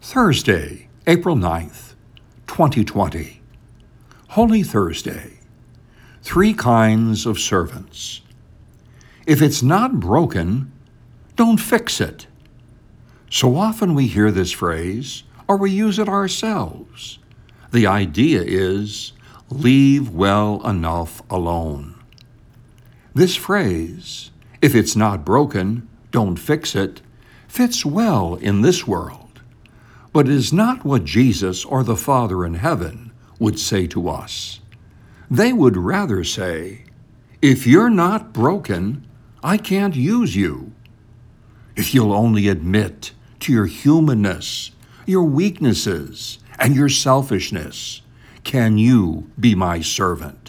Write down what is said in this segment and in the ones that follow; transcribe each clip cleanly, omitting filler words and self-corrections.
Thursday, April 9th, 2020. Holy Thursday. 3 kinds of servants. If it's not broken, don't fix it. So often we hear this phrase, or we use it ourselves. The idea is, leave well enough alone. This phrase, if it's not broken, don't fix it, fits well in this world. But it is not what Jesus or the Father in heaven would say to us. They would rather say, if you're not broken, I can't use you. If you'll only admit to your humanness, your weaknesses, and your selfishness, can you be my servant?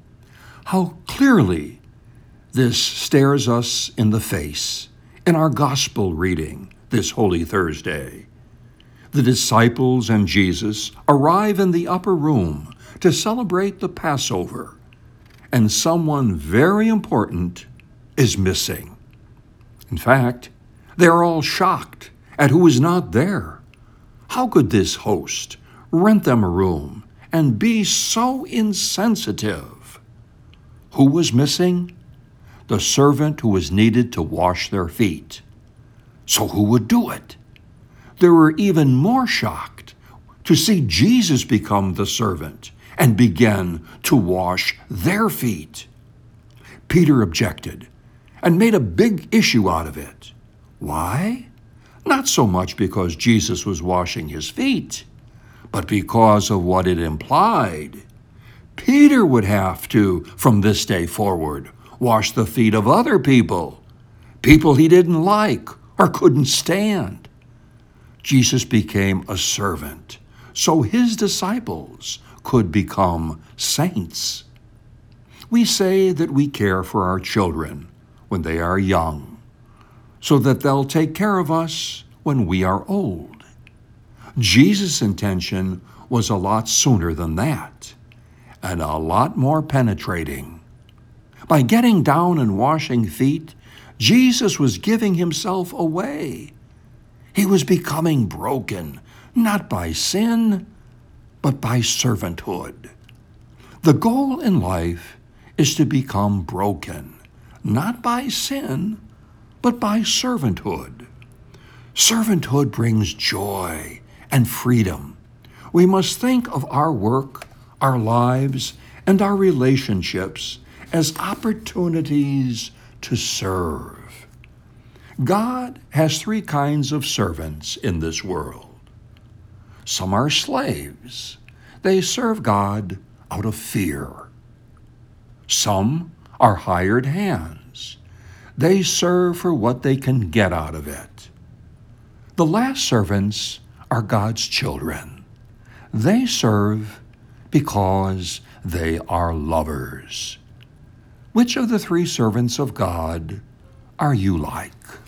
How clearly this stares us in the face in our gospel reading this Holy Thursday. The disciples and Jesus arrive in the upper room to celebrate the Passover, and someone very important is missing. In fact, they are all shocked at who is not there. How could this host rent them a room and be so insensitive? Who was missing? The servant who was needed to wash their feet. So who would do it? They were even more shocked to see Jesus become the servant and begin to wash their feet. Peter objected and made a big issue out of it. Why? Not so much because Jesus was washing his feet, but because of what it implied. Peter would have to, from this day forward, wash the feet of other people he didn't like or couldn't stand. Jesus became a servant so his disciples could become saints. We say that we care for our children when they are young, so that they'll take care of us when we are old. Jesus' intention was a lot sooner than that, and a lot more penetrating. By getting down and washing feet, Jesus was giving himself away. He was becoming broken, not by sin, but by servanthood. The goal in life is to become broken, not by sin, but by servanthood. Servanthood brings joy and freedom. We must think of our work, our lives, and our relationships as opportunities to serve. God has 3 kinds of servants in this world. Some are slaves. They serve God out of fear. Some are hired hands. They serve for what they can get out of it. The last servants are God's children. They serve because they are lovers. Which of the 3 servants of God are you like?